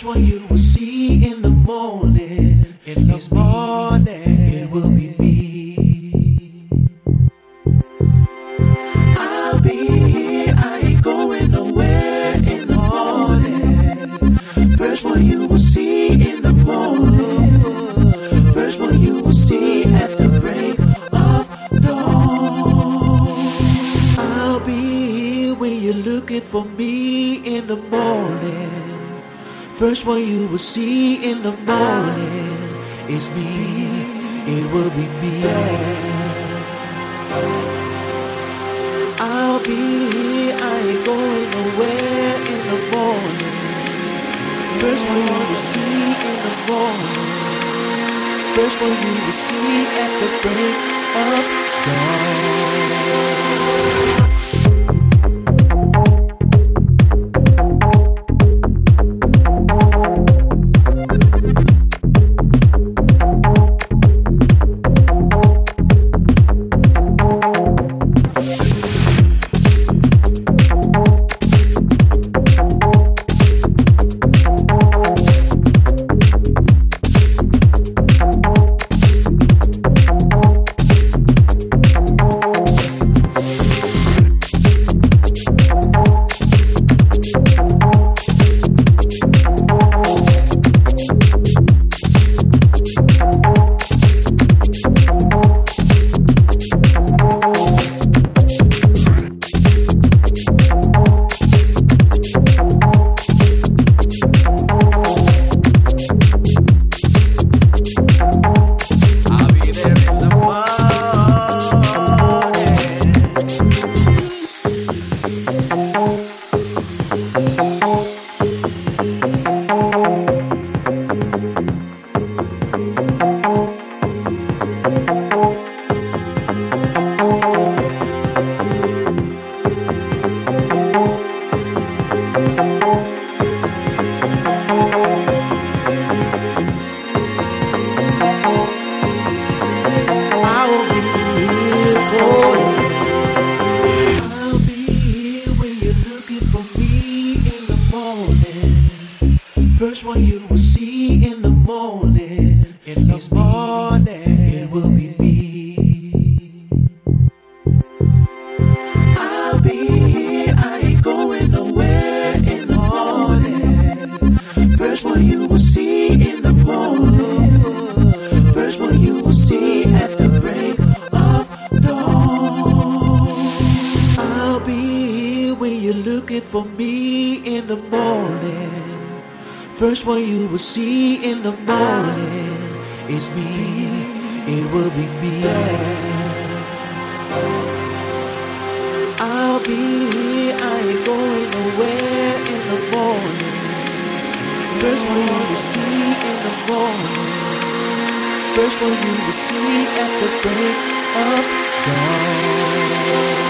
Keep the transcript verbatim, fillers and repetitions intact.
one you will see in the morning. In the morning, it will be me. I'll be here, I ain't going nowhere in the morning. First one you will see in the morning. First one you will see at the break of dawn. I'll be here when you're looking for me in the morning. First one you will see in the morning is me, it will be me. I'll be here, I ain't going nowhere in the morning. First one you will see in the morning. First one you will see at the break of dawn. First one you will see in the morning. In the morning, it will be me. I'll be here, I ain't going nowhere in the morning. First one you will see in the morning. First one you will see at the break of dawn. I'll be here when you're looking for me in the morning. First one you will see in the morning is me, it will be me. I'll be here, I ain't going nowhere in the morning. First one you will see in the morning. First one you will see at the break of dawn.